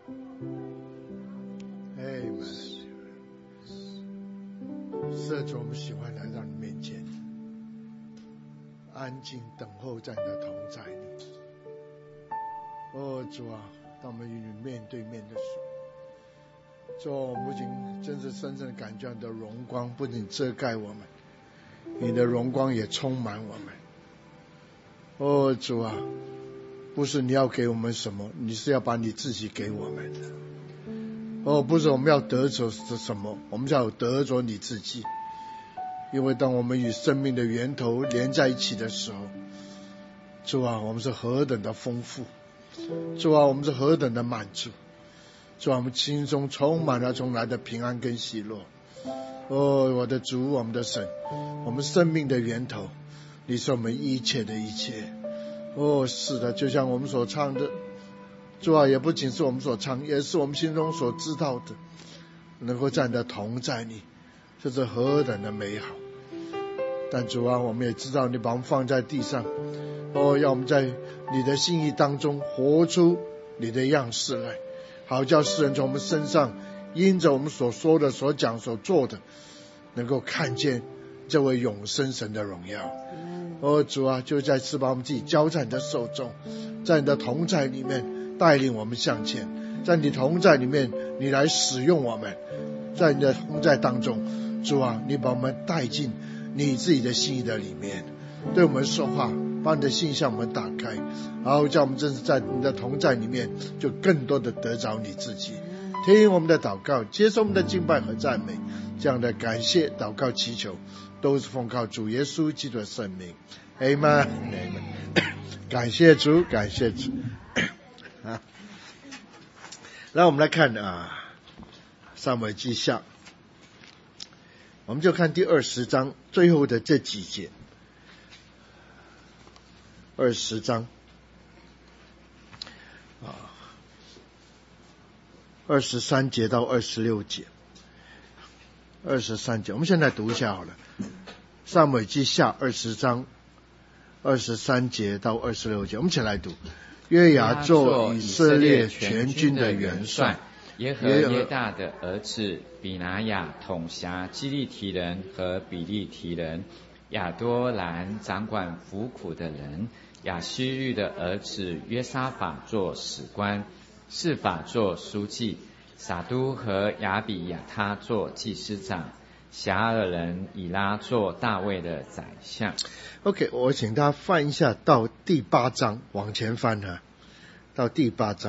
是主，我们喜欢来到你面前，安静等候在你的同在里。主啊，当我们与你面对面的时候，主啊，我们不仅真是深深的感觉你的荣光不仅遮盖我们，你的荣光也充满我们。主啊，不是你要给我们什么，你是要把你自己给我们的。不是我们要得着什么，我们要得着你自己。因为当我们与生命的源头连在一起的时候，主啊，我们是何等的丰富，主啊，我们是何等的满足，主啊，我们心中充满了从来的平安跟喜乐。我的主，我们的神，我们生命的源头，你是我们一切的一切。是的，就像我们所唱的，主啊，也不仅是我们所唱，也是我们心中所知道的，能够站得同在你，这是何等的美好。但主啊，我们也知道你把我们放在地上，要我们在你的心意当中活出你的样式来，好叫世人从我们身上因着我们所说的、所讲、所做的，能够看见这位永生神的荣耀。主啊，就再次把我们自己交在你的手中，在你的同在里面带领我们向前，在你同在里面你来使用我们，在你的同在当中，主啊，你把我们带进你自己的心意的里面，对我们说话，把你的心向我们打开，然后叫我们真是在你的同在里面就更多的得着你自己。听我们的祷告，接受我们的敬拜和赞美，这样的感谢祷告祈求都是奉靠主耶稣基督的圣名。 Amen。 感谢主，感谢主。那我们来看撒母耳记下，我们就看第20章最后的这几节。20章23节到26节。23节我们现在读一下好了。撒母耳记下20章23节到26节，我们一起来读。约雅做以色列全军的元帅， 耶和耶大的儿子比拿雅统辖基利提人和比利提人，亚多兰掌管服苦的人，亚希律的儿子约沙法做史官，示法做书记，撒都和亚比亚他做祭司长，辖尔人以拉做大卫的宰相。 OK， 我请他翻一下到第8章，往前翻到第8章，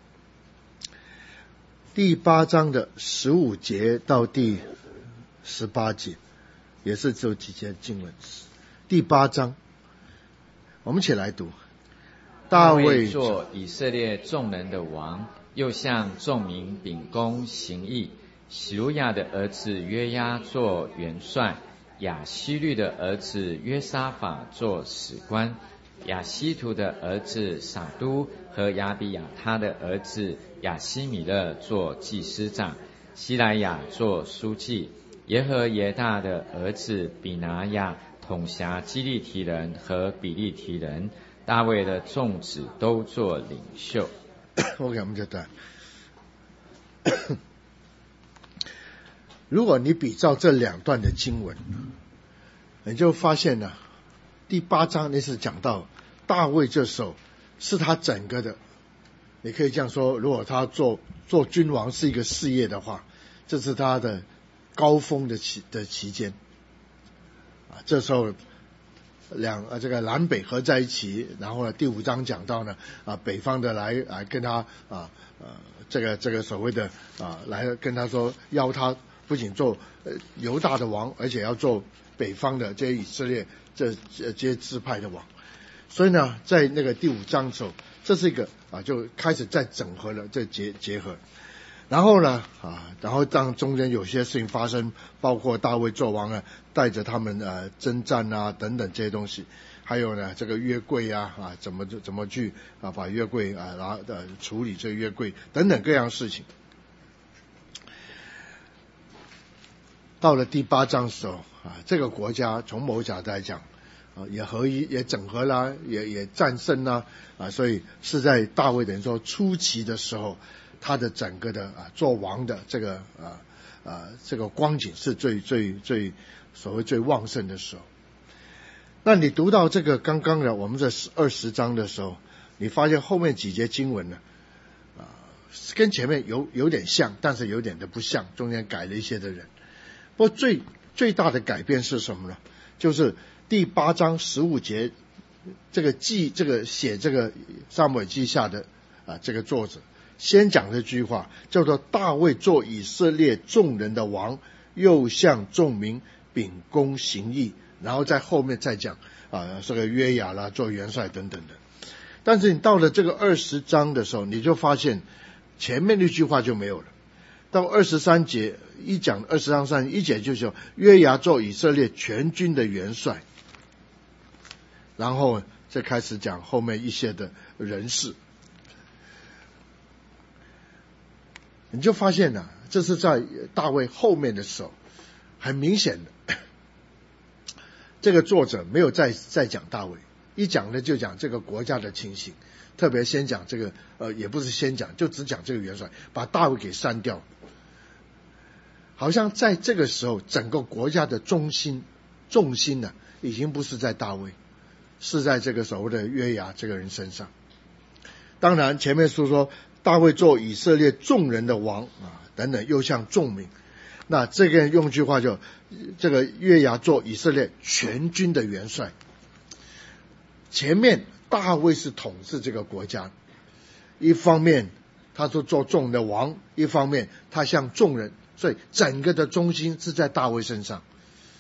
第8章的15节到第18节，也是只有几节经文。第8章我们一起来读。大卫做以色列众人的王，又向众民秉公行义。喜鲁亚的儿子约押做元帅，亚希律的儿子约沙法做史官，亚希图的儿子撒都和亚比亚他的儿子亚希米勒做祭司长，希莱亚做书记，耶和耶大的儿子比拿雅统辖基利提人和比利提人，大卫的众子都做领袖。 OK， 我们就读。如果你比照这两段的经文，你就发现呢，第8章那是讲到大卫这时候是他整个的，你可以这样说，如果他做君王是一个事业的话，这是他的高峰的期间这时候这个南北合在一起，然后呢第5章讲到呢北方的来跟他这个所谓的来跟他说，要他不仅做犹大的王，而且要做北方的这些以色列这些支派的王。所以呢在那个第5章的时候，这是一个就开始在整合了这结合。然后呢然后当中间有些事情发生，包括大卫做王呢带着他们征战等等这些东西，还有呢这个约柜怎么去把约柜处理这个约柜等等各样事情。到了第8章的时候这个国家从某角度来讲也合一，也整合啦，也战胜啦所以是在大卫等于说初期的时候， 他的整个的做王的这个这个光景是最所谓最旺盛的时候。那你读到这个刚刚的我们这20章的时候，你发现后面几节经文呢，跟前面有点像，但是有点的不像，中间改了一些的人。不过最大的改变是什么呢？就是第8章15节，这个写这个撒母耳记下的这个作者先讲这句话，叫做大卫做以色列众人的王，又向众民秉公行义，然后在后面再讲这个约雅啦做元帅等等的。但是你到了这个20章的时候，你就发现前面那句话就没有了。到23节一讲20章31节就说约雅做以色列全军的元帅，然后再开始讲后面一些的人事。你就发现这是在大卫后面的时候，很明显的这个作者没有再讲大卫，一讲呢就讲这个国家的情形，特别先讲这个也不是先讲，就只讲这个元帅，把大卫给删掉。好像在这个时候整个国家的重心呢已经不是在大卫，是在这个所谓的约雅这个人身上。当然前面说大卫做以色列众人的王等等，又向众民，那这个用句话就这个约雅做以色列全军的元帅。前面大卫是统治这个国家，一方面他说做众人的王，一方面他向众人，所以整个的中心是在大卫身上。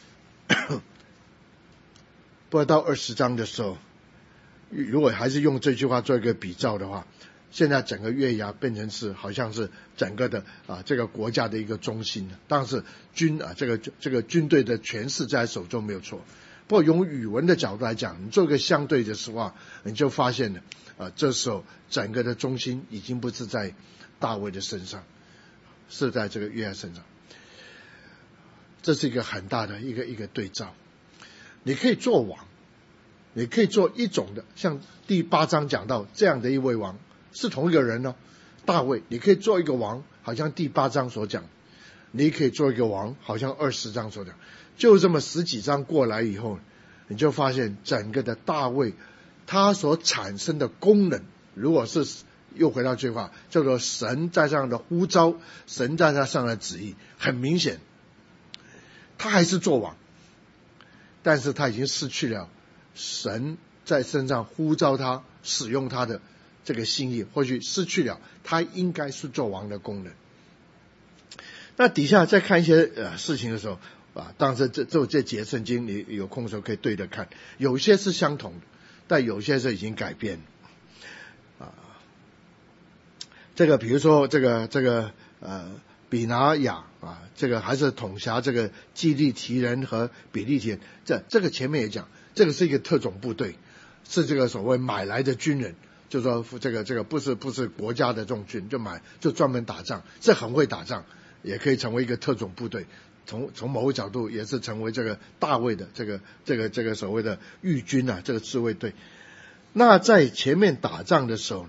不过到20章的时候，如果还是用这句话做一个比照的话，现在整个约雅变成是好像是整个的这个国家的一个中心，但是这个军队的权势在手中没有错。不过用语文的角度来讲，你做一个相对的实话，你就发现了这时候整个的中心已经不是在大卫的身上，是在这个约雅身上。这是一个很大的一个对照。你可以做王，你可以做一种的，像第8章讲到这样的一位王，是同一个人呢，大卫。你可以做一个王，好像第8章所讲；你可以做一个王，好像20章所讲。就这么10几章过来以后，你就发现整个的大卫他所产生的功能，如果是又回到这句话，叫做神在上的呼召，神在他上的旨意，很明显他还是做王，但是他已经失去了神在身上呼召他使用他的这个心意，或许失去了他应该是做王的功能。那底下再看一些事情的时候当然这节圣经你有空的时候可以对着看，有些是相同的，但有些是已经改变了这个比如说这个比拿雅这个还是统辖这个基利提人和比利提人，这个前面也讲，这个是一个特种部队，是这个所谓买来的军人，就说这个不是国家的这种军，就专门打仗，这很会打仗，也可以成为一个特种部队。从某个角度也是成为这个大卫的这个所谓的御军这个自卫队。那在前面打仗的时候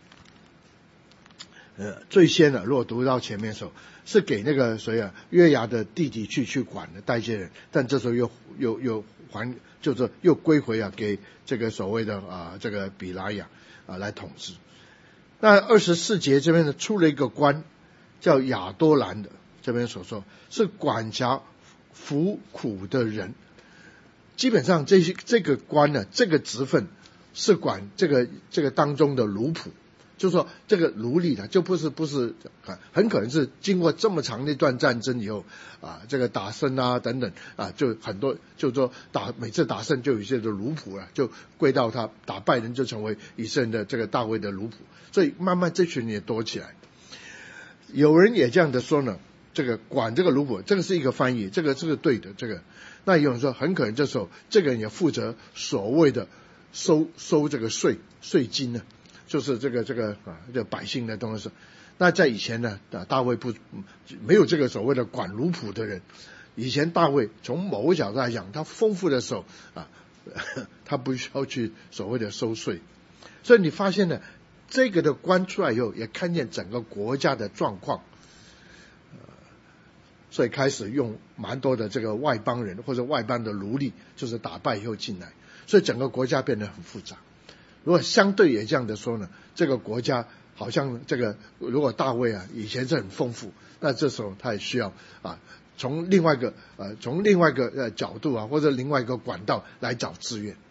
最先如果读到前面的时候，是给那个谁约雅的弟弟去管的代接人，但这时候又还就是又归回给这个所谓的这个比拉雅来统治。那24节这边呢出了一个官叫亚多兰的，这边所说是管辖服苦的人。基本上这个官呢，这个职分是管这个当中的奴仆，就是说这个奴隶就不是很可能是经过这么长的一段战争以后这个打胜等等就很多，就是说每次打胜就有一些的奴仆就归到他，打败人就成为以色列的这个大卫的奴仆，所以慢慢这群人也多起来。有人也这样的说呢，这个管这个奴仆，这个是一个翻译，这个是对的。这个那有人说很可能这时候这个人也负责所谓的收这个税金呢，就是这个百姓的东西。那在以前呢大卫没有这个所谓的管奴仆的人。以前大卫从某个角度来讲，他丰富的时候他不需要去所谓的收税。所以你发现呢， 这个的官出来以后，也看见整个国家的状况，所以开始用蛮多的这个外邦人或者外邦的奴隶，就是打败以后进来，所以整个国家变得很复杂。如果相对也这样的说呢，这个国家好像这个如果大卫以前是很丰富，那这时候他也需要从另外一个角度或者另外一个管道来找资源。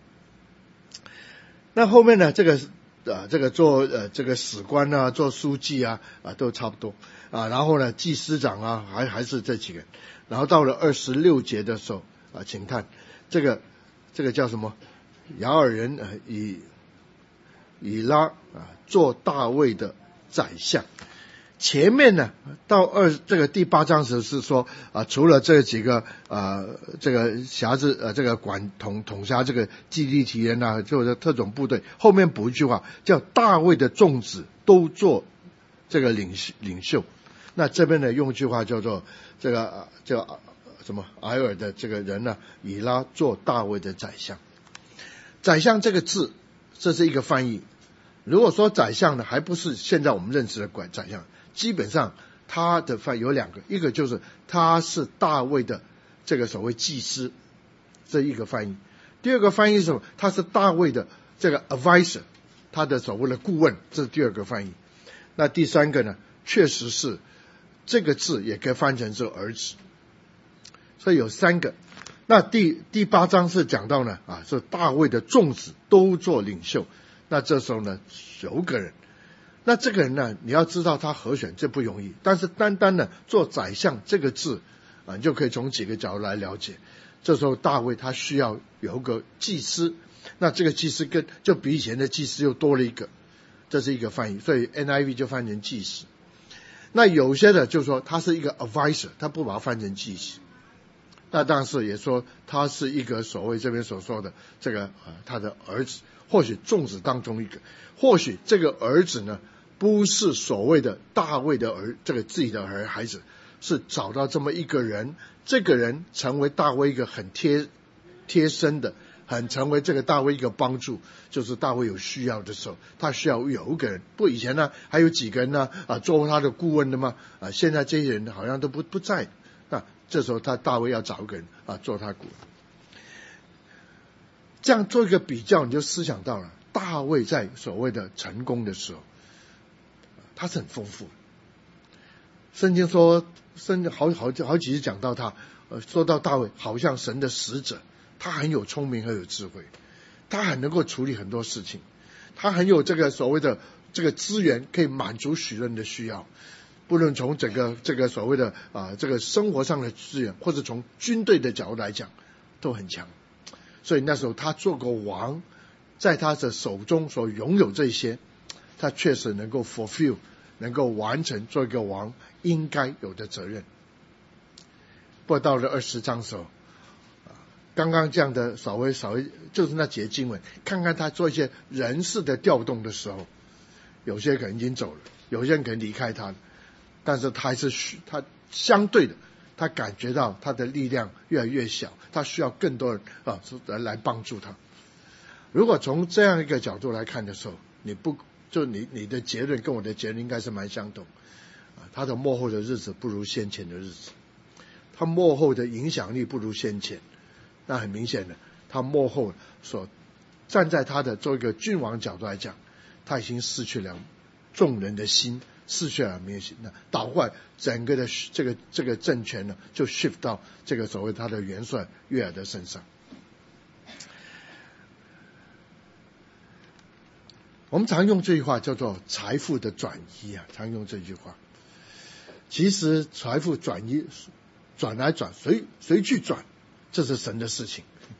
那后面呢，这个做这个史官做书记都差不多然后呢祭司长还是这几个人。然后到了26节的时候请看这个叫什么雅尔人以拉做大卫的宰相。前面呢到这个第8章时是说除了这几个这个辖制这个统辖这个基利提人就是特种部队，后面补一句话叫大卫的众子都做这个领袖。那这边呢用一句话叫做这个叫什么埃尔的这个人呢以拉做大卫的宰相。宰相这个字这是一个翻译，如果说宰相呢还不是现在我们认识的宰相，基本上他的翻译有2个，一个就是他是大卫的这个所谓祭司，这一个翻译。第二个翻译是什么？他是大卫的这个 advisor， 他的所谓的顾问，这是第2个翻译。那第3个呢，确实是这个字也可以翻成是儿子，所以有3个。那第8章是讲到呢是大卫的众子都做领袖。那这时候呢有个人，那这个人呢你要知道他何选，这不容易，但是单单呢做宰相这个字你就可以从几个角度来了解。这时候大卫他需要有一个祭司，那这个祭司就比以前的祭司又多了一个，这是一个翻译，所以 NIV 就翻成祭司。那有些的就说他是一个 advisor， 他不把它翻成祭司。那当时也说他是一个所谓这边所说的这个他的儿子，或许众子当中一个，或许这个儿子呢不是所谓的大卫的这个自己的孩子，是找到这么一个人，这个人成为大卫一个很贴身的，很成为这个大卫一个帮助，就是大卫有需要的时候，他需要有一个人。不以前呢还有几个人呢做他的顾问的吗现在这些人好像都不在。那这时候大卫要找一个人做他顾问。这样做一个比较，你就思想到了大卫在所谓的成功的时候，他是很丰富的。圣经说，好几次讲到他，说到大卫好像神的使者，他很有聪明，很有智慧，他很能够处理很多事情，他很有这个所谓的这个资源，可以满足许多人的需要。不论从整个这个所谓的这个生活上的资源，或者从军队的角度来讲，都很强。所以那时候他做个王，在他的手中所拥有这些，他确实能够 fulfill， 能够完成做一个王应该有的责任。不过到了20章的时候，刚刚这样的稍微就是那节经文，看看他做一些人事的调动的时候，有些可能已经走了，有些人可能离开他了，但是他还是他相对的，他感觉到他的力量越来越小，他需要更多人来帮助他。如果从这样一个角度来看的时候，你的结论跟我的结论应该是蛮相同。他的末后的日子不如先前的日子，他末后的影响力不如先前。那很明显的，他末后所站在他的做一个君王角度来讲，他已经失去了众人的心，失去了民心，那倒坏整个的这个政权呢，就 shift 到这个所谓他的元帅约尔的身上。我们常用这句话叫做财富的转移常用这句话。其实财富转移转来转，谁去转，这是神的事情。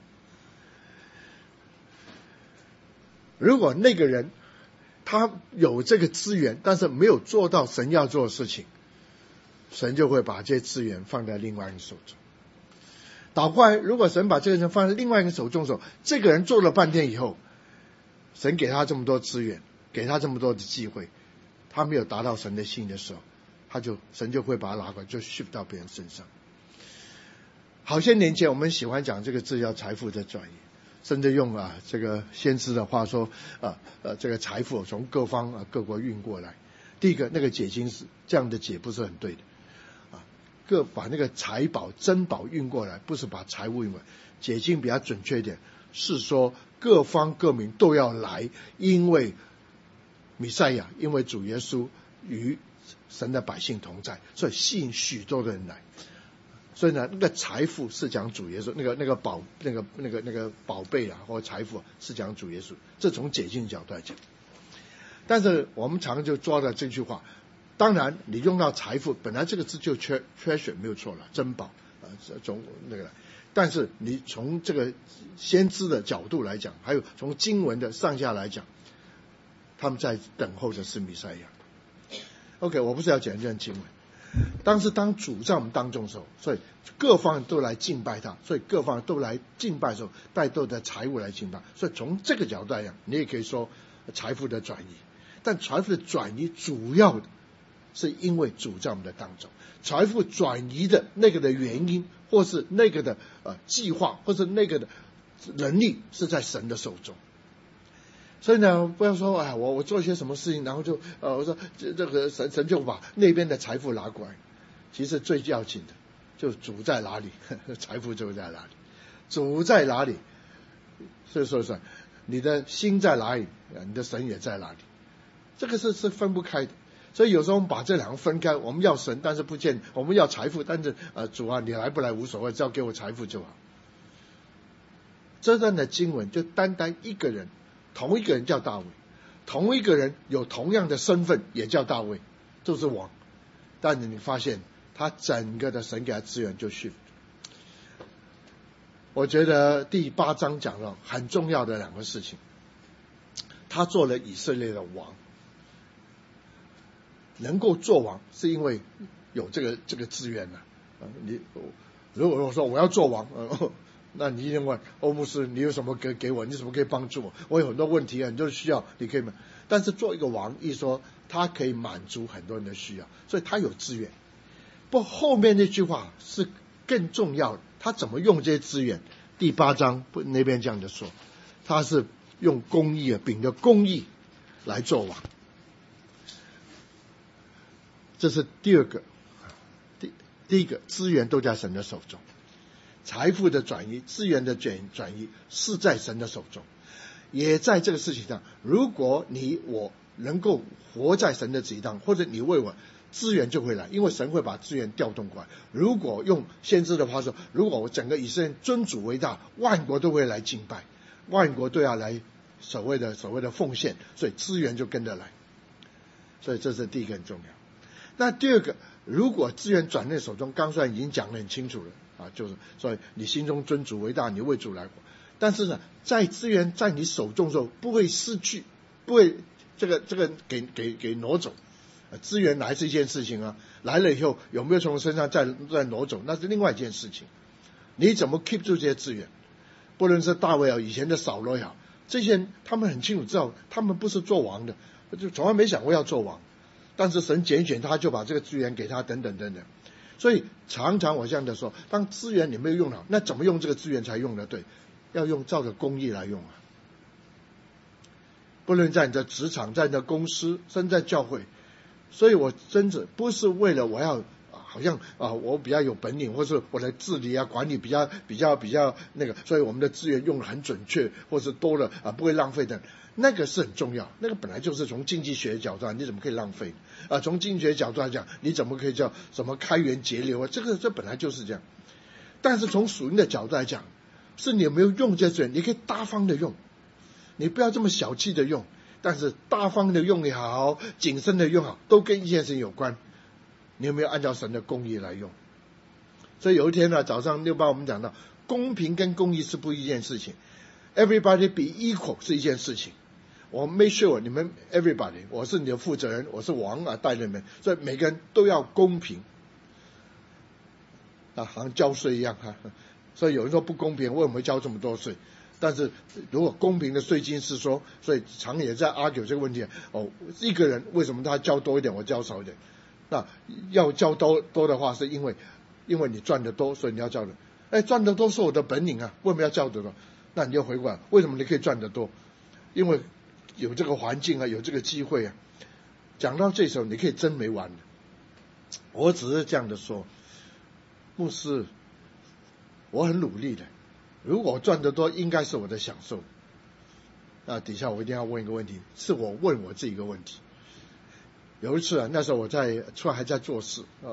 如果那个人他有这个资源，但是没有做到神要做的事情，神就会把这些资源放在另外一个手中。倒过来，如果神把这个人放在另外一个手中的时候，这个人做了半天以后，神给他这么多资源，给他这么多的机会，他没有达到神的心的时候，神就会把他拿过来，就 shift 到别人身上。好些年前我们喜欢讲这个字叫财富的转移。 甚至用这个先知的话说这个财富从各方各国运过来。第一个那个解经是这样的解不是很对的把那个财宝珍宝运过来，不是把财物运过来。解经比较准确一点，是说各方各民都要来，因为弥赛亚，因为主耶稣与神的百姓同在，所以吸引许多的人来。所以呢，那个财富是讲主耶稣，那个宝贝或财富是讲主耶稣，这从解经角度来讲。但是我们常常就抓到这句话，当然你用到财富，本来这个字就缺选没有错了，珍宝从那个。但是你从这个先知的角度来讲，还有从经文的上下来讲，他们在等候的是弥赛亚。OK， 我不是要讲这段经文。但是当主在我们当中的时候，所以各方都来敬拜他，所以各方都来敬拜的时候，带动的财物来敬拜。所以从这个角度来讲，你也可以说财富的转移。但财富的转移主要的是因为主在我们的当中，财富转移的那个的原因，或是那个的计划，或是那个的能力是在神的手中。所以呢，不要说我做一些什么事情，然后就我说这个神就把那边的财富拿过来。其实最要紧的就主在哪里，财富就在哪里。主在哪里，所以说你的心在哪里，你的神也在哪里。这个是分不开的。所以有时候我们把这两个分开，我们要神，但是不见我们要财富，但是主你来不来无所谓，只要给我财富就好。这段的经文就单一个人，同一个人叫大卫，同一个人有同样的身份也叫大卫，就是王。但是你发现他整个的神给他资源就shift。我觉得第8章讲了很重要的2个事情，他做了以色列的王。能够做王是因为有这个资源你如果说我要做王那你一定问欧牧师，你有什么给我，你怎么可以帮助我？我有很多问题很多需要，你可以吗？但是做一个王，一说他可以满足很多人的需要，所以他有资源。不过后面那句话是更重要的，他怎么用这些资源？第8章那边这样的说，他是用公义秉着公义来做王。这是第2个。第一个，资源都在神的手中，财富的转移，资源的转移是在神的手中，也在这个事情上。如果我能够活在神的旨意当中，或者你为我，资源就会来，因为神会把资源调动过来。如果用先知的话说，如果我整个以色列尊主为大，万国都会来敬拜，万国都要来所谓的奉献，所以资源就跟着来。所以这是第一个很重要。那第2个，如果资源转在手中，刚才已经讲得很清楚了就是所以你心中尊主为大，你为主来活。但是呢，在资源在你手中的时候，不会失去，不会这个给挪走。资源来是一件事情来了以后有没有从身上再挪走，那是另外一件事情。你怎么 keep 住这些资源？不论是大卫以前的扫罗也好，这些人他们很清楚知道，他们不是做王的，就从来没想过要做王。但是神拣选他，就把这个资源给他，等等等等。所以常常我这样的说，当资源你没有用好，那怎么用这个资源才用得对？要用照着公义来用不论在你的职场，在你的公司，甚至在教会。所以我真的不是为了我要好像我比较有本领，或是我的治理管理比较那个，所以我们的资源用得很准确，或是多了不会浪费的。那个是很重要，那个本来就是从经济学的角度你怎么可以浪费从经济学角度来讲，你怎么可以叫什么开源节流这本来就是这样。但是从属灵的角度来讲，是你有没有用这资源，你可以大方的用，你不要这么小气的用。但是大方的用也好，谨慎的用好，都跟一件事情有关，你有没有按照神的公义来用？所以有一天早上6班我们讲到，公平跟公义是不一件事情。 Everybody be equal 是一件事情，我 make sure 你们 everybody， 我是你的负责人，我是王带领你们，所以每个人都要公平好像交税一样所以有人说不公平，为什么会交这么多税？但是如果公平的税金是说，所以常也在 argue 这个问题一个人为什么他交多一点，我交少一点？那要交多的话，是因为你赚得多，所以你要交的。赚得多是我的本领为什么要交得多？ 那你就回过来，为什么你可以赚得多？因为有这个环境啊，有这个机会啊。讲到这时候，你可以真没完了。我只是这样的说，牧师，我很努力的，如果我赚得多，应该是我的享受。那底下我一定要问一个问题，是我问我自己一个问题。有一次啊，那时候我在出来还在做事啊，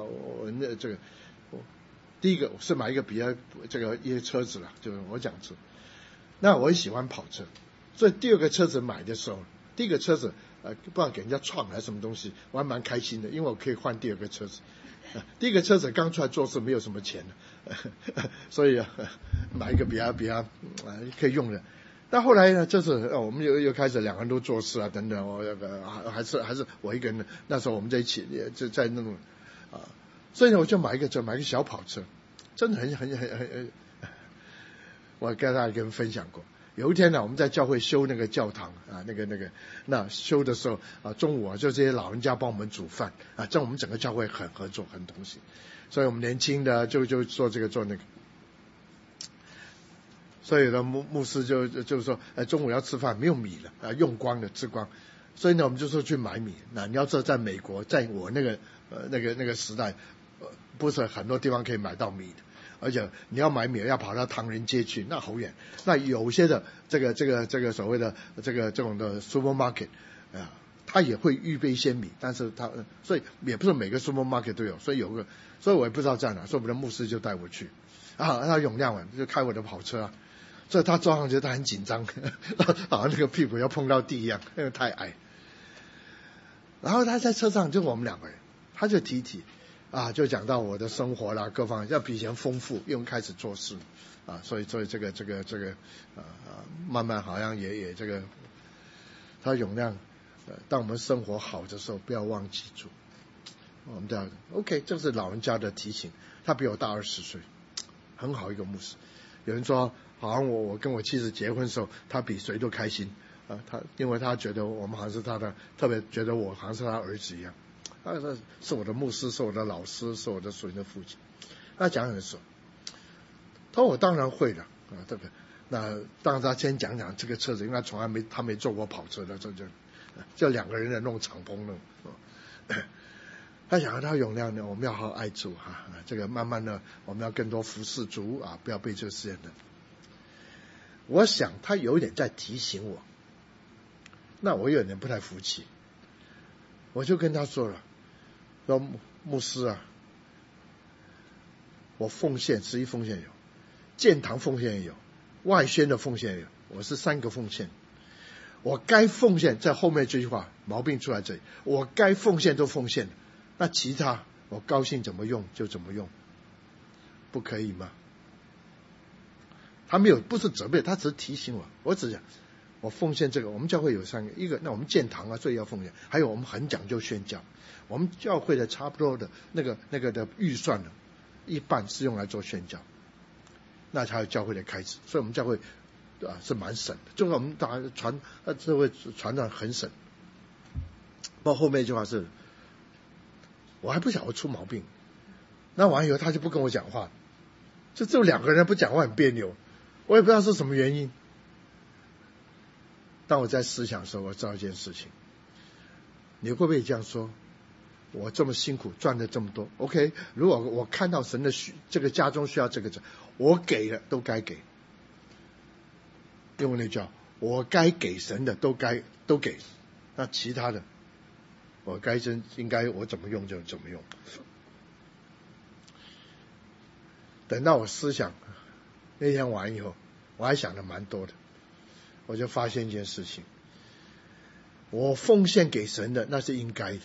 第一个是买一个比较一些车子了，就是我讲车。那我也喜欢跑车，所以第二个车子买的时候，第一个车子不知道给人家撞还是什么东西，我还蛮开心的，因为我可以换第二个车子。第一个车子刚出来做事没有什么钱所以买一个比较可以用的。但后来呢，我们又开始两个人都做事啊等等，还是我一个人。那时候我们在一起就在那种所以呢我就买一个小跑车，真的很。我跟大家跟分享过，有一天呢，我们在教会修那个教堂啊，那修的时候啊，中午就这些老人家帮我们煮饭啊，这样我们整个教会很合作，很东西。所以我们年轻的就做这个做那个。所以呢，牧师就是说，中午要吃饭没有米了啊，用光了，吃光。所以呢，我们就说去买米。那你要知道，在美国，在我那个时代，不是很多地方可以买到米的。而且你要买米要跑到唐人街去，那好远。那有些的这个所谓的这种的 supermarket 他也会预备一些米，但是所以也不是每个 supermarket 都有，所以所以我也不知道在哪，所以我们的牧师就带我去他永亮完就开我的跑车所以他坐上去他很紧张好像那个屁股要碰到地一样，因为太矮。然后他在车上就我们两个人，他就提就讲到我的生活啦，各方面要比以前丰富，因为开始做事所以这个慢慢好像也这个，他永亮当我们生活好的时候，不要忘记住。我们这样 OK， 这是老人家的提醒。他比我大20岁，很好一个牧师。有人说，好像我跟我妻子结婚的时候，他比谁都开心因为他觉得我们好像是他的，特别觉得我好像是他儿子一样。是我的牧师，是我的老师，是我的属灵的父亲。他讲很说，他说我当然会了那当然他先讲这个车子，因为他没坐过跑车的，就两个人的弄敞篷的他讲他永亮呢，我们要好好爱主这个慢慢的我们要更多服侍主不要被这个世界的。我想他有一点在提醒我，那我有点不太服气，我就跟他说了。说牧师我奉献11奉献有，建堂奉献也有，外宣的奉献也有，我是3个奉献。我该奉献，在后面这句话毛病出来这里，我该奉献都奉献了，那其他我高兴怎么用就怎么用，不可以吗？他没有，不是责备，他只是提醒我只讲我奉献这个。我们教会有3个，一个那我们建堂所以要奉献，还有我们很讲究宣教。我们教会的差不多的那个的预算呢，一半是用来做宣教，那才有教会的开支。所以我们教会是蛮省的，就是我们这位传长很省。包括后面一句话是，我还不晓得出毛病，那完以后他就不跟我讲话，就只有2个人不讲话很别扭，我也不知道是什么原因。当我在思想的时候，我知道一件事情，你会不会这样说？我这么辛苦赚了这么多 ，OK， 如果我看到神的这个家中需要这个，我给了都该给，用那叫我该给神的都给，那其他的我应该我怎么用就怎么用。等到我思想那天完以后，我还想的蛮多的，我就发现一件事情，我奉献给神的那是应该的，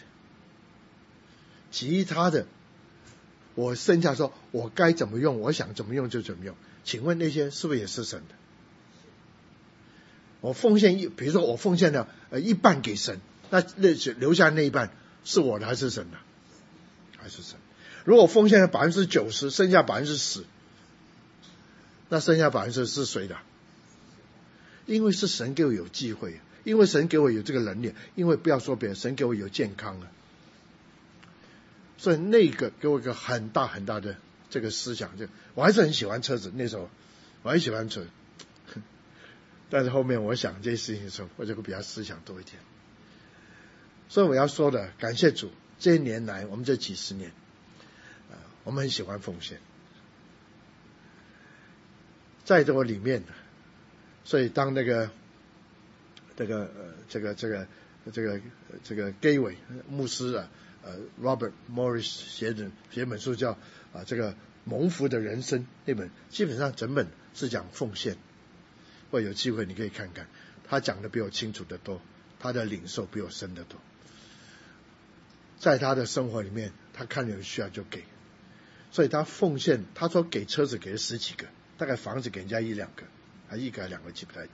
其他的我剩下说我该怎么用，我想怎么用就怎么用，请问那些是不是也是神的？我奉献比如说我奉献了1半给神，那留下那1半是我的还是神的？还是神。如果我奉献了90%，剩下10%，那剩下10%是谁的？因为是神给我有机会，因为神给我有这个能力，因为不要说别人，神给我有健康所以那个给我一个很大很大的这个思想，我还是很喜欢车子，那时候我很喜欢车。 但是后面我想这些事情的时候，我就会比较思想多一点。所以我要说的，感谢主，这些年来我们这几十年，我们很喜欢奉献，在这个里面，所以当这个 Gateway 牧师Robert Morris 写本书叫这个蒙福的人生，那本基本上整本是讲奉献，或有机会你可以看看，他讲的比我清楚得多，他的领受比我深得多。在他的生活里面，他看有需要就给，所以他奉献，他说给车子给了10几个，大概房子给人家1-2个，还1个还2个记不太得。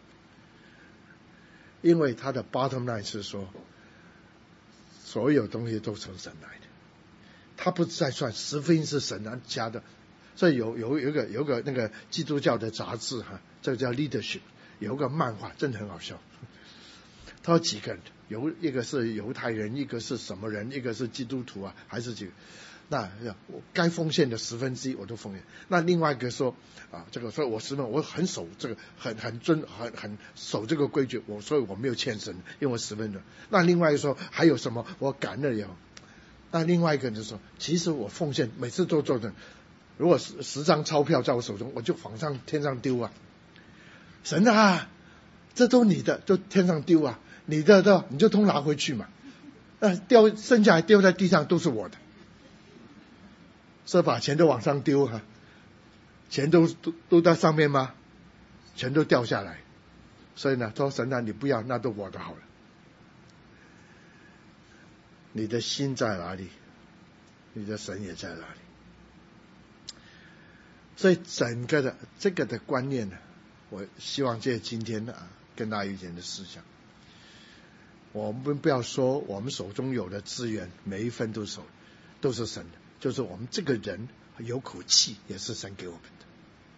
因为他的 bottom line 是说，所有东西都从神来的，他不是在算10分是神加的。所以有一个那个基督教的杂志这个叫 Leadership， 有一个漫画真的很好笑。他有几个人，一个是犹太人，一个是什么人，一个是基督徒还是几个？那我该奉献的1/10我都奉献。那另外一个说这个，所以我很守这个，很守这个规矩，所以我没有欠神，因为我10%。那另外一个说还有什么我感恩了。那另外一个人就说，其实我奉献每次都做的，如果10张钞票在我手中，我就往天上丢神这都你的，就天上丢你的你就通拿回去嘛，剩下来丢在地上都是我的，是把钱都往上丢钱都在上面吗？钱都掉下来，所以呢，说神你不要，那都我的好了。你的心在哪里，你的神也在哪里。所以整个的这个的观念呢，我希望借今天跟大家一点的思想。我们不要说我们手中有的资源每一分都是神的，就是我们这个人有口气也是神给我们的，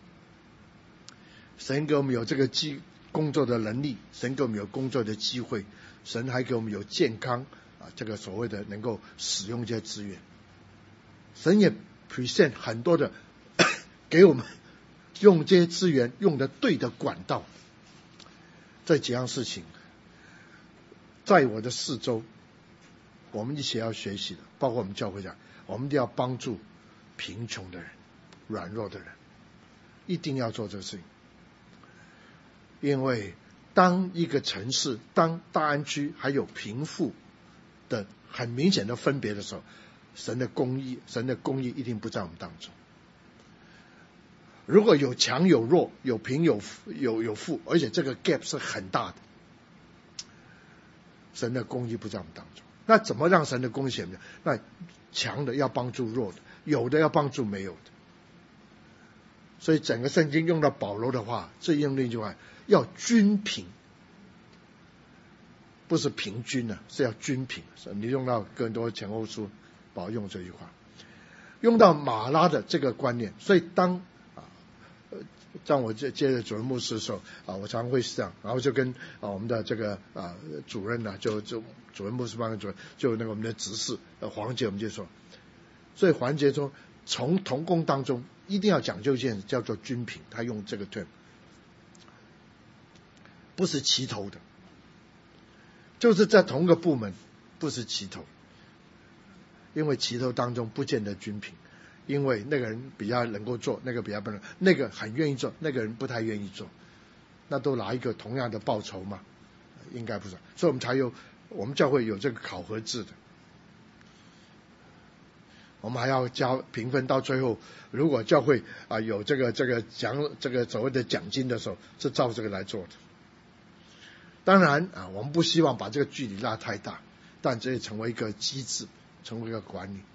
神给我们有这个工作的能力，神给我们有工作的机会，神还给我们有健康这个所谓的能够使用这些资源，神也 present 很多的给我们用这些资源用的对的管道。这几样事情在我的四周，我们一起要学习的，包括我们教会讲，我们一定要帮助贫穷的人、软弱的人，一定要做这个事情。因为当一个城市，当大安区还有贫富的很明显的分别的时候，神的公义一定不在我们当中。如果有强有弱，有贫有富，而且这个 gap 是很大的，神的公义不在我们当中。那怎么让神的公义显明？那强的要帮助弱的，有的要帮助没有的。所以整个圣经用到保罗的话，这用另一句话，要均平，不是平均是要均平。你用到更多前后书，保罗用这句话，用到马拉的这个观念。所以当像我接着主任牧师的时候我常常会这样，然后就跟我们的这个主任就主任牧师班的主任，就那个我们的执事黄杰，我们就说，所以黄杰说，从同工当中一定要讲究一件叫做均平，他用这个 term， 不是齐头的，就是在同一个部门不是齐头，因为齐头当中不见得均平。因为那个人比较能够做，那个比较不能，那个很愿意做，那个人不太愿意做，那都拿一个同样的报酬嘛？应该不是，所以我们才有，我们教会有这个考核制的，我们还要加评分，到最后如果教会有这个所谓的奖金的时候，是照这个来做的。当然我们不希望把这个距离拉太大，但这也成为一个机制，成为一个管理。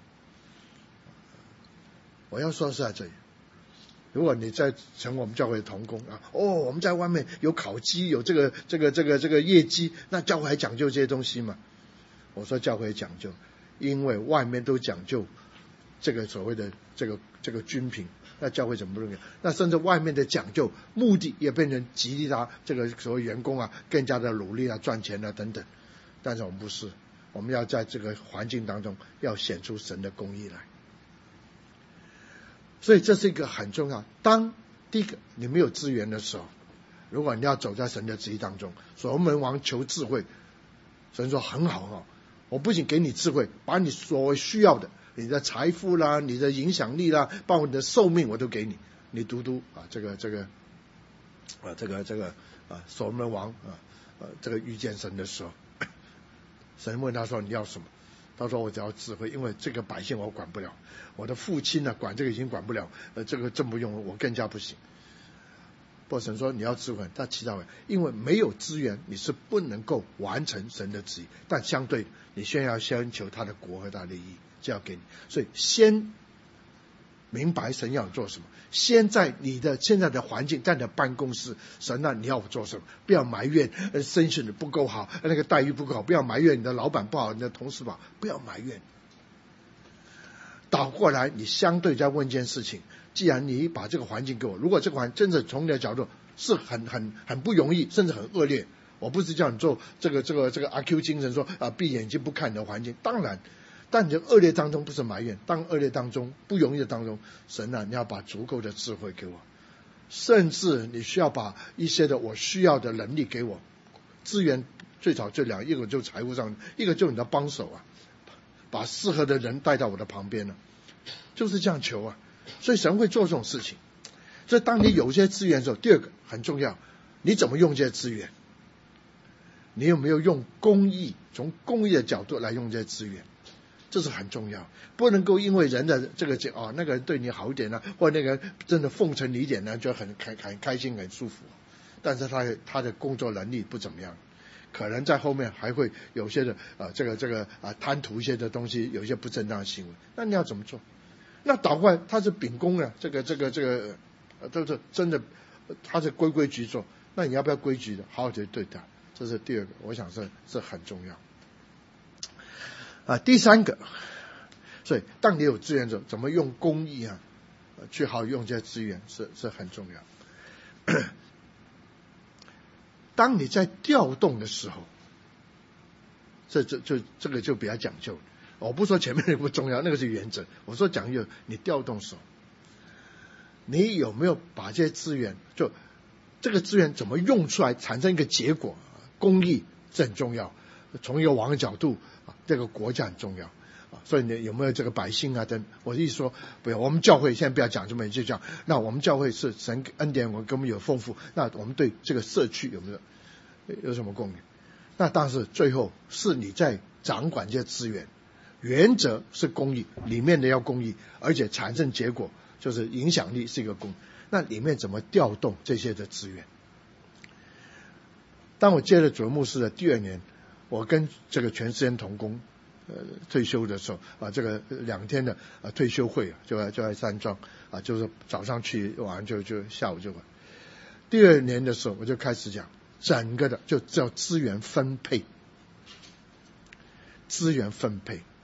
我要说是在这里，如果你在成我们教会的同工我们在外面有考绩，有这个业绩，那教会还讲究这些东西吗？我说教会讲究，因为外面都讲究这个所谓的这个均平，那教会怎么不认为？那甚至外面的讲究目的也变成激励他这个所谓员工更加的努力赚钱等等。但是我们不是，我们要在这个环境当中要显出神的公义来。所以这是一个很重要。当第一个你没有资源的时候， 如果你要走在神的旨意当中，所罗门王求智慧，神说很好哦，我不仅给你智慧，把你所需要的，你的财富啦，你的影响力啦，包括你的寿命我都给你。你读所罗门王这个遇见神的时候，神问他说你要什么？他说我只要智慧，因为这个百姓我管不了，我的父亲呢管这个已经管不了，这个真不用我更加不行。不过神说你要智慧，他祈祷，因为没有资源你是不能够完成神的旨意，但相对你要先求他的国和他的利益，就要给你。所以先明白神要做什么，先在你的现在的环境，在你的办公室，神啊你要我做什么？不要埋怨薪水不够好，那个待遇不够好，不要埋怨你的老板不好，你的同事不好，不要埋怨。倒过来你相对在问一件事情，既然你把这个环境给我，如果这个环境真的从你的角度是很不容易，甚至很恶劣，我不是叫你做这个阿 Q 精神说闭眼睛不看你的环境，当然但你的恶劣当中不是埋怨，当恶劣当中不容易的当中，神啊你要把足够的智慧给我，甚至你需要把一些的我需要的能力给我，资源最少这两，一个就财务上，一个就你的帮手把适合的人带到我的旁边就是这样求所以神会做这种事情。所以当你有些资源的时候，第二个很重要，你怎么用这些资源？你有没有用公义，从公义的角度来用这些资源？这是很重要，不能够因为人的这个那个人对你好一点或那个人真的奉承你一点就很开心很舒服，但是他的工作能力不怎么样，可能在后面还会有些的贪图一些的东西，有一些不正当的行为，那你要怎么做？那倒过来他是秉公这个都是真的，他是规规矩做，那你要不要规矩的好好的对待？这是第二个，我想是很重要。第三个，所以当你有资源的时候，怎么用公义去好用这些资源是很重要。当你在调动的时候，这个就比较讲究。我不说前面那个不重要，那个是原则。我说讲究你调动的时候，你有没有把这些资源，就这个资源怎么用出来，产生一个结果，公义这很重要。从一个王的角度这个国家很重要所以你有没有这个百姓等，我一说不要，我们教会现在不要讲这么就讲，那我们教会是神恩典我跟我们有丰富，那我们对这个社区有什么贡献？那但是最后是你在掌管这些资源，原则是公义，里面的要公义，而且产生结果就是影响力是一个公，那里面怎么调动这些的资源？当我接了主任牧师的第2年，我跟这个全世界同工退休的时候这个2天的退休会就在山庄就是早上去，晚上就下午就完。第2年的时候，我就开始讲整个的就叫资源分配。资源分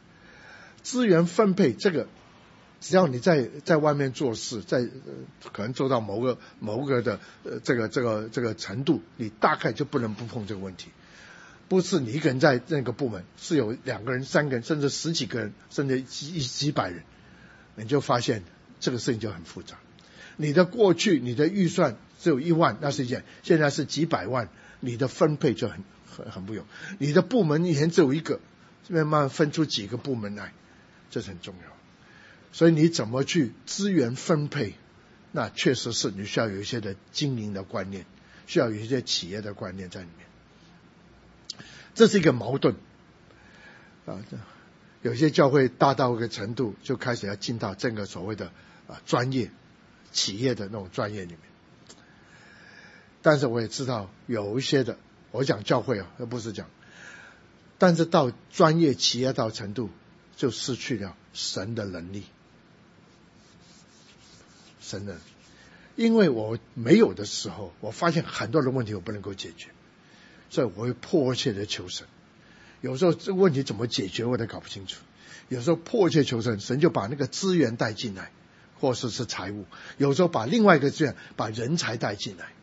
配这个，只要你在外面做事，可能做到某个的这个程度，你大概就不能不碰这个问题。不是你一个人在那个部门，是有2个人、3个人，甚至10几个人，甚至几百人，你就发现这个事情就很复杂。你的过去你的预算只有1万，那是一件，现在是几百万，你的分配就很不容易。你的部门以前只有1个，这边慢慢分出几个部门来，这是很重要。所以你怎么去资源分配，那确实是你需要有一些的经营的观念，需要有一些企业的观念在里面。这是一个矛盾有些教会大到一个程度，就开始要进到这个所谓的专业企业的那种专业里面。但是我也知道有一些的，我讲教会不是讲，但是到专业企业到程度，就失去了神的能力。因为我没有的时候，我发现很多的问题我不能够解决，所以我会迫切的求神。有时候这个问题怎么解决我都搞不清楚，有时候迫切求神，神就把那个资源带进来，或是财务，有时候把另外一个资源把人才带进来。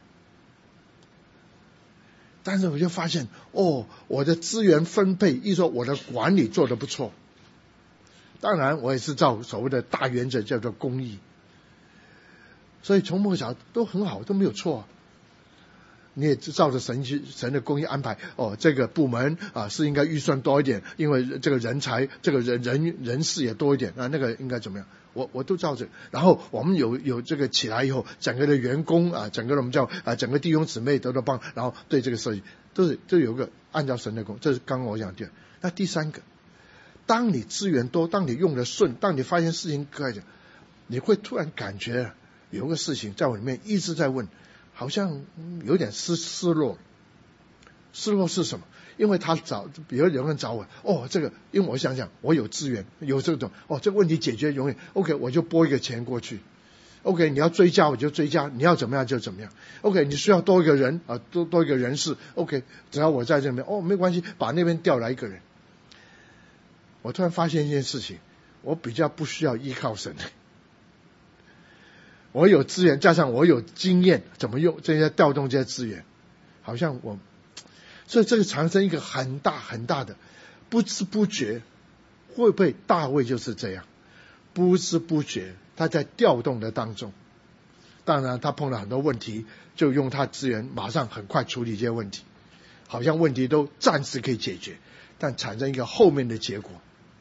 但是我就发现我的资源分配，一说我的管理做得不错，当然我也是照所谓的大原则叫做公义，所以从某个角度都很好，都没有错你也照着神的公义安排。这个部门是应该预算多一点，因为这个人才这个人事也多一点那个应该怎么样？我都照着。然后我们有这个起来以后，整个的员工整个的我们叫整个弟兄姊妹都帮，然后对这个设计都有个按照神的工。这是刚刚我讲的。那第三个，当你资源多，当你用的顺，当你发现事情快点，你会突然感觉有个事情在我里面一直在问，好像有点失落。失落是什么？因为比如有人找我，这个因为我想想我有资源，有这种这个问题解决容易 ，OK 我就拨一个钱过去 ，OK 你要追加我就追加，你要怎么样就怎么样 ，OK 你需要多一个人多一个人事 ，OK 只要我在这边没关系，把那边调来一个人。我突然发现一件事情，我比较不需要依靠神，我有资源加上我有经验，怎么用这些调动这些资源，好像所以这个产生一个很大很大的不知不觉，会不会大卫就是这样，不知不觉他在调动的当中，当然他碰到很多问题，就用他资源马上很快处理这些问题，好像问题都暂时可以解决，但产生一个后面的结果，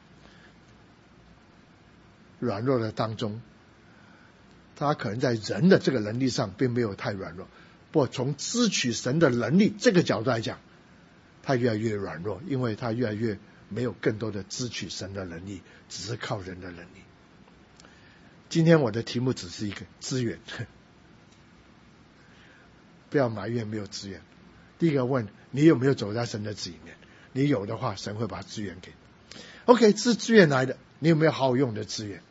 软弱的当中，他可能在人的这个能力上并没有太软弱，不过从支取神的能力这个角度来讲，他越来越软弱，因为他越来越没有更多的支取神的能力，只是靠人的能力。今天我的题目只是一个资源，不要埋怨没有资源。第一个问你有没有走在神的旨里面，你有的话神会把资源给你。 OK 是资源来的，你有没有好好用的资源？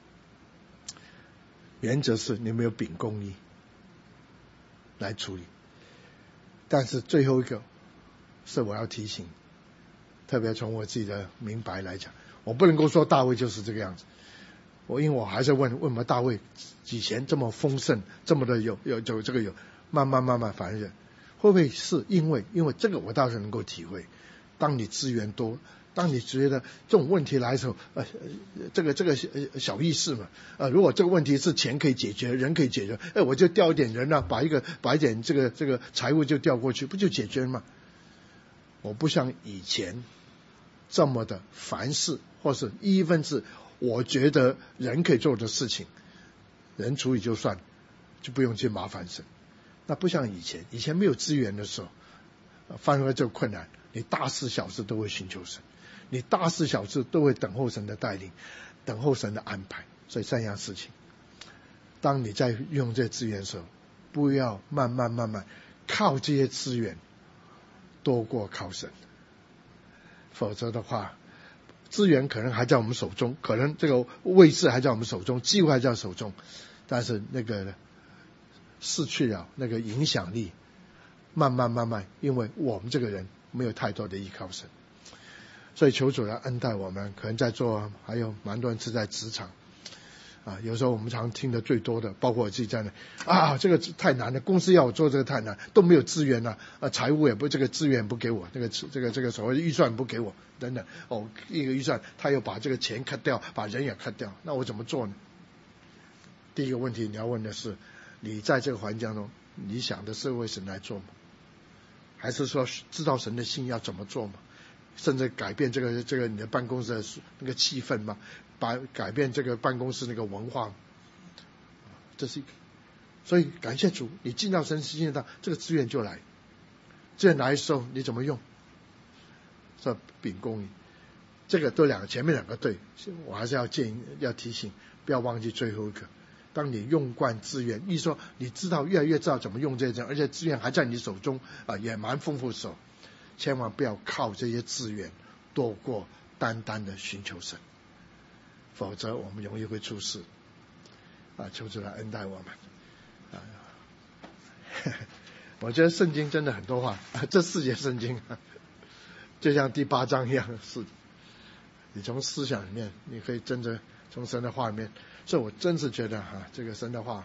原则是你有没有秉公义来处理。但是最后一个是我要提醒，特别从我自己的明白来讲，我不能够说大卫就是这个样子。因为我还是问为什么大卫以前这么丰盛，这么的有这个有慢慢反正会不会是因为这个我倒是能够体会，当你资源多，当你觉得这种问题来的时候，这个小意思嘛，如果这个问题是钱可以解决，人可以解决，我就调一点人把一点这个财务就调过去，不就解决了吗？我不像以前这么的凡事或是一分之我觉得人可以做的事情，人处理就算，就不用去麻烦神。那不像以前没有资源的时候，发生这个困难，你大事小事都会寻求神，你大事小事都会等候神的带领，等候神的安排。所以三样事情，当你在用这些资源的时候，不要慢慢靠这些资源多过靠神，否则的话，资源可能还在我们手中，可能这个位置还在我们手中，机会还在手中，但是那个失去了那个影响力，慢慢，因为我们这个人没有太多的依靠神。所以求主来恩待我们。可能在座还有蛮多人是在职场有时候我们常听的最多的，包括我自己在内这个太难了，公司要我做这个太难，都没有资源财务也不，这个资源不给我，这个所谓的预算不给我等等，一个预算他又把这个钱cut掉，把人也cut掉，那我怎么做呢？第一个问题你要问的是，你在这个环境中，你想的是为神来做吗？还是说知道神的心要怎么做吗？甚至改变这个你的办公室的那个气氛吗？改变这个办公室那个文化，这是一个。所以感谢主，你进到神心上，这个资源就来。资源来的时候你怎么用？说秉公义，这个都前面两个对，我还是要提醒，不要忘记最后一个。当你用惯资源，意思说你越来越知道怎么用这些，而且资源还在你手中也蛮丰富的时候，千万不要靠这些资源多过单单的寻求神，否则我们容易会出事求主来恩待我们我觉得圣经真的很多话这4节圣经就像第8章一样，是你从思想里面，你可以真的从神的话里面。所以我真是觉得这个神的话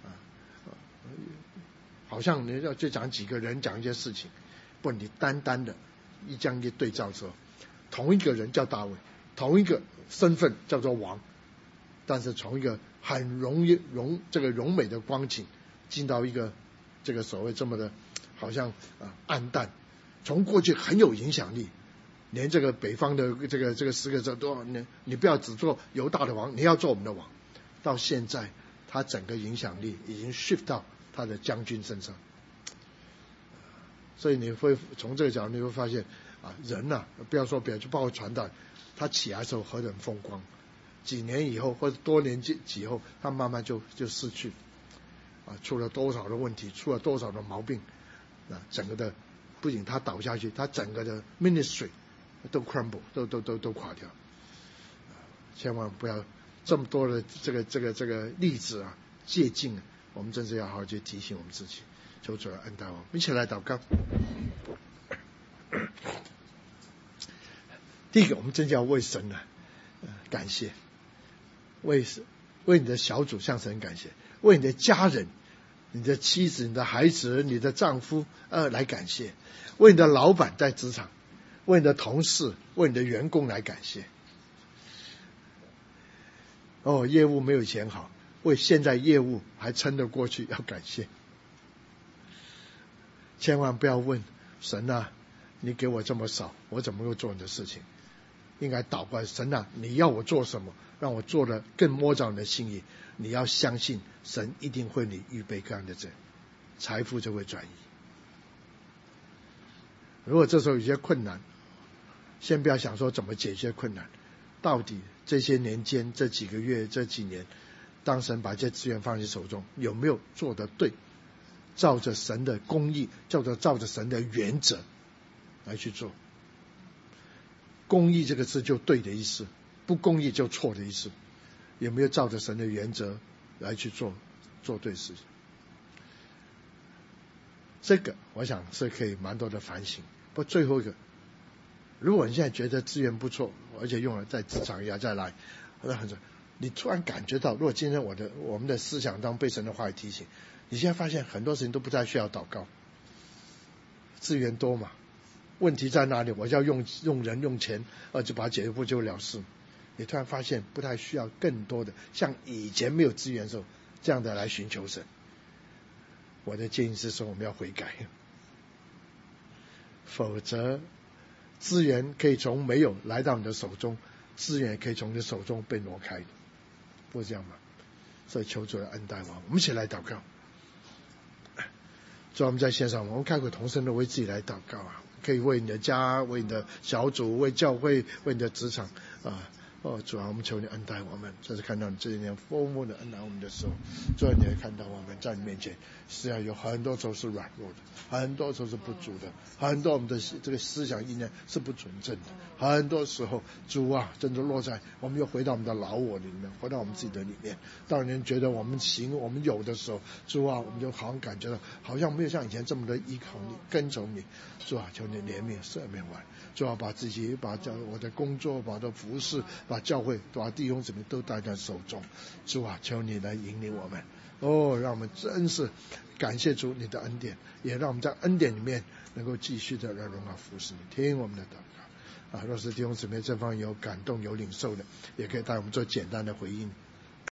好像你要就讲几个人讲一些事情，不，你单单的一这样一对照的时候，同一个人叫大卫，同一个身份叫做王，但是从一个很容易这个荣美的光景，进到一个这个所谓这么的好像暗淡，从过去很有影响力，连这个北方的这个10个州都你不要只做犹大的王，你要做我们的王。到现在他整个影响力已经 shift 到他的将军身上，所以你会从这个角度你会发现人不要说别人，就包括传道，他起来的时候何等风光，几年以后或者多年以后，他慢慢就失去出了多少的问题，出了多少的毛病整个的不仅他倒下去，他整个的 ministry 都 crumble 都垮掉。千万不要这么多的这个例子借鉴，我们真是要好好去提醒我们自己，求主恩待我们。一起来祷告。第一个，我们真的要为神感谢，为你的小组向神感谢，为你的家人，你的妻子、你的孩子、你的丈夫来感谢，为你的老板在职场，为你的同事，为你的员工来感谢。业务没有以前好，为现在业务还撑得过去要感谢。千万不要问神你给我这么少，我怎么会做你的事情？应该祷告，神你要我做什么，让我做得更摸着你的心意。你要相信神一定会你预备各样的财富就会转移。如果这时候有些困难，先不要想说怎么解决困难，到底这些年间这几个月这几年，当神把这些资源放在手中，有没有做得对，照着神的公义，照着神的原则来去做。公义这个字就对的意思，不公义就错的意思。有没有照着神的原则来去做对事情？这个我想是可以蛮多的反省。不，最后一个，如果你现在觉得资源不错，而且用了在职场也再来，你突然感觉到，如果今天我们的思想当被神的话语提醒，你现在发现很多事情都不太需要祷告，资源多嘛，问题在哪里？我要用人用钱就把它解决不就了事。你突然发现不太需要更多的像以前没有资源的时候这样的来寻求神。我的建议是说，我们要悔改，否则资源可以从没有来到你的手中，资源也可以从你的手中被挪开的，不是这样吗？所以求主的恩待我们一起来祷告。主，我们在线上，我们开口同声的为自己来祷告可以为你的家，为你的小组，为教会，为你的职场主我们求你恩待我们。这是看到你这一年丰富的恩待我们的时候，主你也看到我们在你面前实际上有很多时候是软弱的，很多时候是不足的，很多我们的这个思想意念是不纯正的，很多时候主真的落在我们又回到我们的老我里面，回到我们自己的里面。当人觉得我们行我们有的时候，主我们就好像感觉到好像没有像以前这么的依靠你跟从你。主求你怜悯赦免我，主把自己把我的工作，把我的服事，把教会，把弟兄姊妹都带在手中。主求你来引领我们。让我们真是感谢主你的恩典，也让我们在恩典里面能够继续的来荣耀服侍你。听我们的祷告若是弟兄姊妹这方有感动有领受的，也可以带我们做简单的回应。